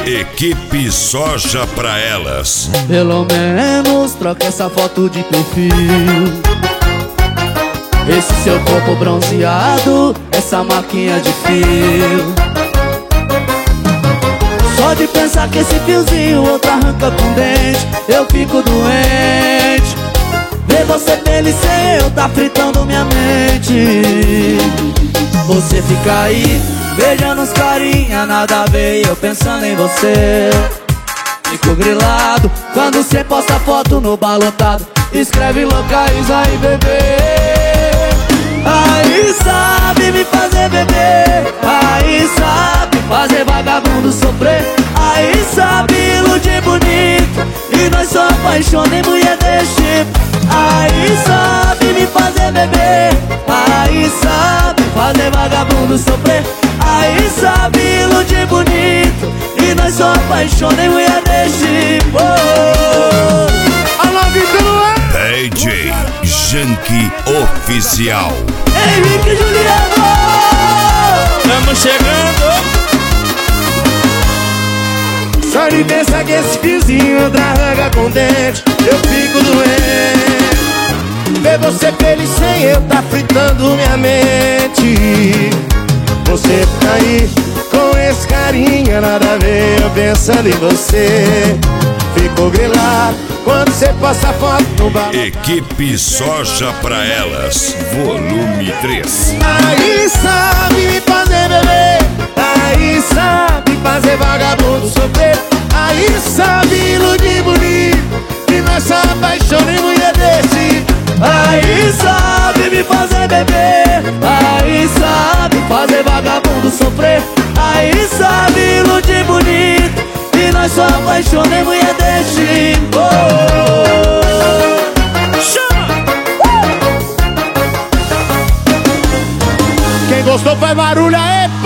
Equipe Soja pra elas. Pelo menos troca essa foto de perfil. Esse seu corpo bronzeado, essa marquinha de fio. Só de pensar que esse fiozinho outro arranca com dente, eu fico doente. Ver você feliz sem eu tá fritando minha mente. Você fica aí beijando os carinha, nada a ver, eu pensando em você. Fico grilado quando cê posta foto no bar lotado, escreve locais aí, bebê. Aí sabe me fazer beber, aí sabe fazer vagabundo sofrer, aí sabe iludir bonito, e nós só apaixona em mulher desse tipo. Aí sabe me fazer beber, aí sabe fazer vagabundo sofrer, aí sabe iludir bonito, e nós só apaixona em mulher desse tipo. Alô, Vitor! DJ Janky Oficial. Henrique e Juliano! Estamos chegando. Só de pensar que esse fiozinho arranca com dente, eu fico doente. Ver você feliz sem eu tá fritando minha mente. Você tá aí com esse carinha, nada a ver, eu pensando em você. Fico grilado quando você passa foto no bar. Equipe Soja pra elas, volume 3. Aí sabe me fazer beber, aí sabe fazer vagabundo sofrer, aí sabe iludir bonito, e nossa paixão em mulher desse. Aí sabe me fazer beber, aí sabe fazer vagabundo sofrer, aí sabe iludir bonito, e nós só apaixona em mulher desse tipo. Chama! Quem gostou faz barulho aí,